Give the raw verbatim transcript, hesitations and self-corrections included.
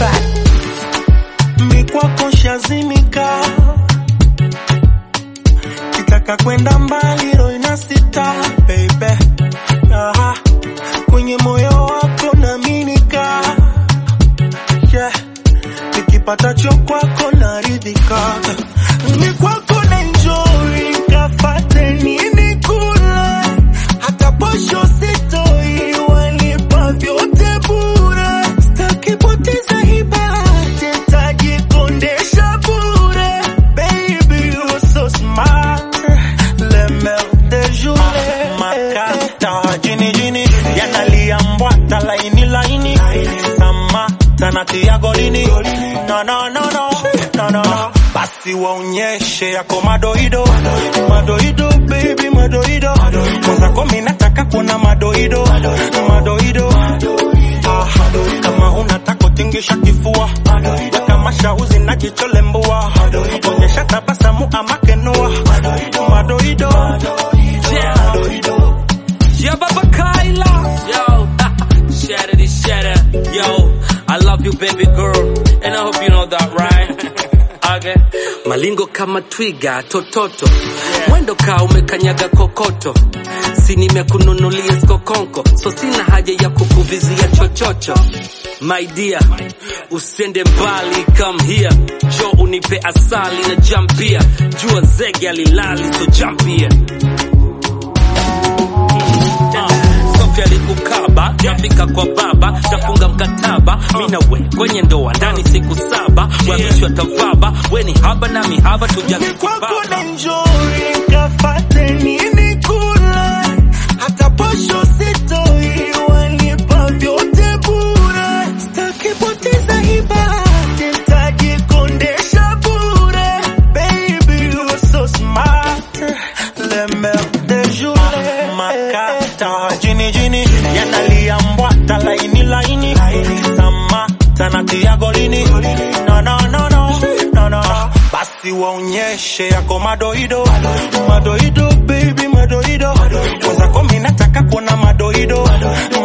track. Mikwako shazimika, kitaka kwenda mbali roho inasita baby. Aha, kwenye moyo wako naaminika, yeah. Nikipata cho kwako naridhika, mikwako na enjoy, kafate nini kula, hata posho sitoi, walipa vyote bure, staki poteza hibati, tajikondesha bure, baby you're so smart, le mer de journée, makata jini jini, yanalia mbwata laini laini, sama tanati ya golini, no no no no, no no, basi waonyeshe yako madoido, madoido baby madoido, kwanza komi nataka kuona madoido, madoido, ah, kama unataka tingisha kifua, kama shauzi na kichole mbua, onyesha tabasamu ama kenua, madoido, madoido. Yeah, Baba Kyla, yo, shatter this shatter, yo, I love you baby girl, and I hope you know that, right? Okay. Malingo kama twiga tototo, yeah. Mwendo ka umekanyaga kokoto, si nimekununulia skokonko, so sina haja ya kukuvizia chochocho. My dear, usende mbali, come here, jo unipe asali na jampia, jua zege alilali, so jump here. Sofia likukaba, nafika kwa baba, tafunga mkataba, mina we kwenye ndoa ndani siku saba, wazishwa tavaba, weni haba na mihaba tujagi kibaba. Mikwako na enjoy, kafate nini kula, hata posho sitoi, walipa vyote bure, staki poteza hibati, tajikondesha bure, baby you're so smart, le mer de journée, makata jini jini, yanalia mbwata laini laini, sama tanati ya golini, no no no no, no no, basi waonyeshe yako madoido, madoido baby madoido, kwanza komi nataka kuona madoido,